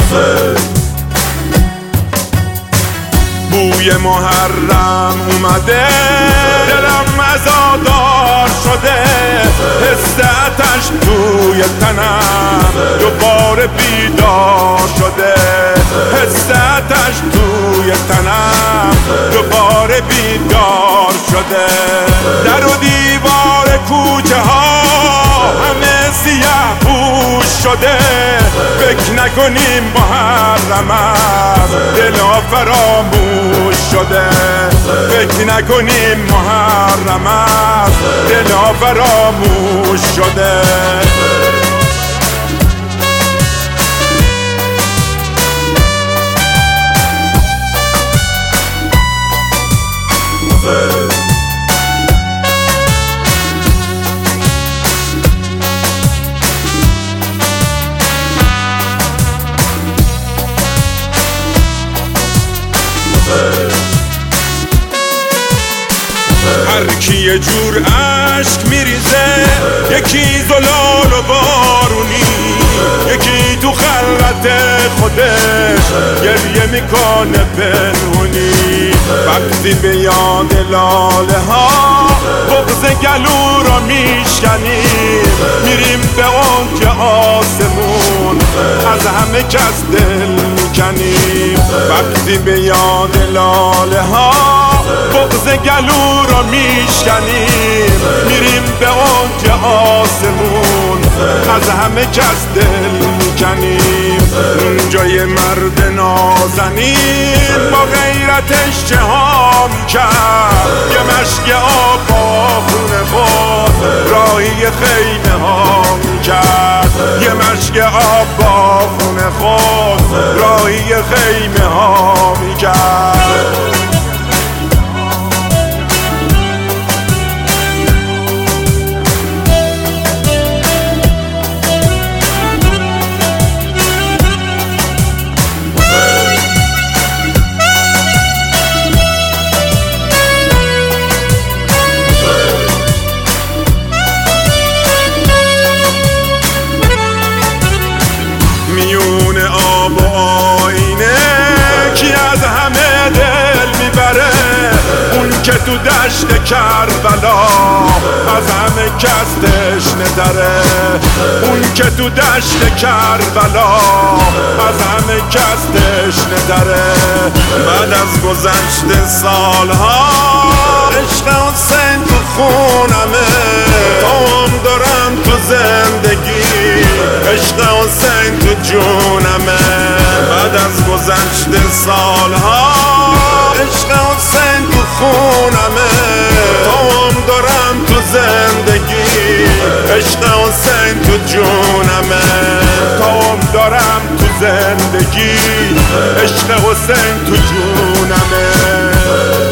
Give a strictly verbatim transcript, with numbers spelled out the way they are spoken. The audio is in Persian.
بوی محرم اومده، دلم عزادار شده، حس آتش توی تنم دوباره بیدار شده، حس آتش توی تنم دوباره بیدار شده. در و دیوار کوچه ها همه سیاه پوش شده، فکر نکنیم محرم است دلا فراموش شده، فکر نکنیم محرم است دلا فراموش شده. هر کی یه جور عشق میریزه، یکی زلال و بارونی، یکی تو خلوت خودش گریه میکنه پنهونی. وقتی به یاد لاله ها بغض گلو رو میشکنیم، میریم به اون که آسمون از همه کس دل میکنیم. وقتی به یاد لاله ها بغض گلو رو میشکنیم، میریم به اون که آسمون از همه کس دل میکنیم. اونجای مرد نازنین با غیرتش چه ها میکرد، یه مشک آب با خون خود راهی خیمه ها میکرد، یه مشک آب با خون خود راهی خیمه ها میکرد. میون آب و آینه کی از همه دل میبره، اون که تو دشت کربلا از همه کس تشنه تره، اون که تو دشت کربلا از همه کس تشنه تره. بعد از گذشت سالها عشق حسین تو خونمه، تام دارم تو زندگی، عشق حسین تو جونمه. بعد از گذشت سالها عشق حسین تو خونمه، تام دارم تو زندگی، عشق حسین تو جونمه. تام دارم تو زندگی، عشق حسین تو جونمه.